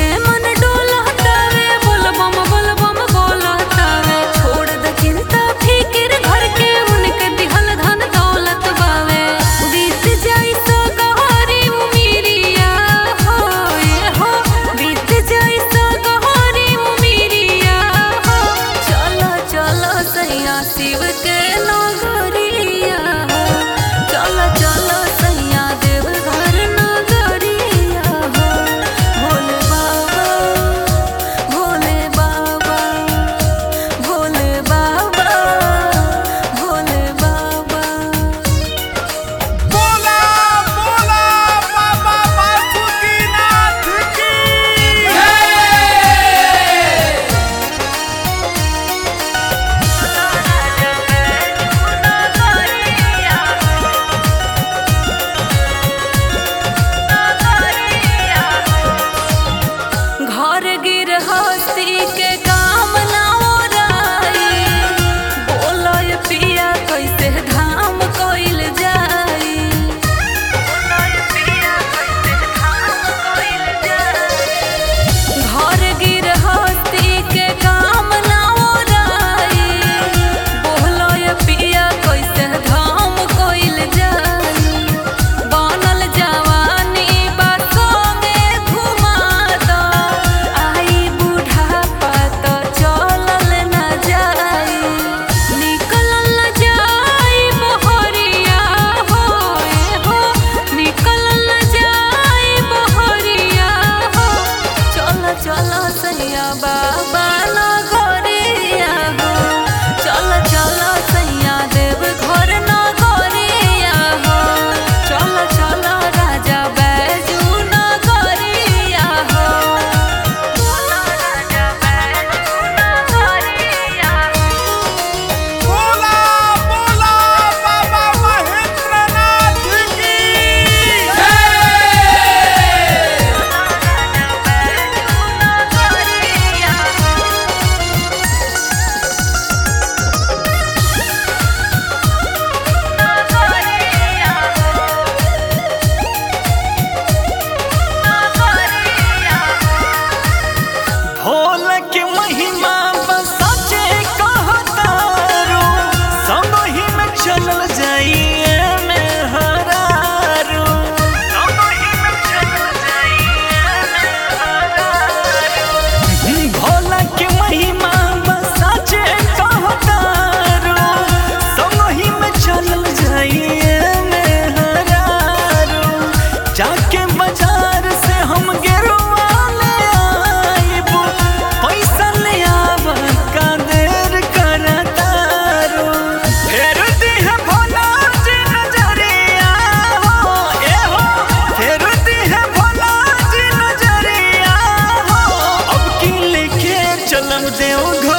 के मन डोलतावे, बोलबम बोलबम बोलतावे। छोड़ द चिंता फिकिर घर के, उनके दिहल धन दौलत बावे। बीत जाई तो गहरी उमिरिया हो, ये हो बीत जाई तो गहरी उमिरिया हो। चलो चलो सैया शिव के नगरिया हो, चलो चलो सैया देवघर नगरिया हो। भोले बाबा भोले बाबा भोले बाबा भोले बाबा। बोला बोला बाबा बासुकीनाथ की घर गिरहस्ती के काम ना ओराई, बोलय पिया कैसे धाम कइल जाई। घर गिरहस्ती के काम ना ओराई, बोलय पिया कैसे धाम कइल जाई। बनल जवानी बासो में घुमा द, आई बुढ़ापा तो चलल न जाई। निकलल न जाई बहरिया हो, ये हो निकलल न जाई बहरिया हो। चल चल सैया बाबा नगरिया हो, चल चल सैया देवघर नगरिया हो। चल चल राजा बैजू नगरिया हो, राजा बैजू नगरिया हो। बोला बोला बाबा महेंद्रनाथ की भोला के महिमा बसाचे कहतारो, संगहि में चलल जाइए में हरारो, संगहि में चलल जाइए में हरारो। भोला के महिमा बसाचे कहतारो, संगहि में चलल जाइए में हरारो। जाके बाजार से हम गेरुआ ले आइबो, पैसा ले आवा का देर करतारो। फेर दिह भोला जी नजरिया हो, ए हो फेर दिह भोला जी नजरिया हो। अब की लेके चलम देव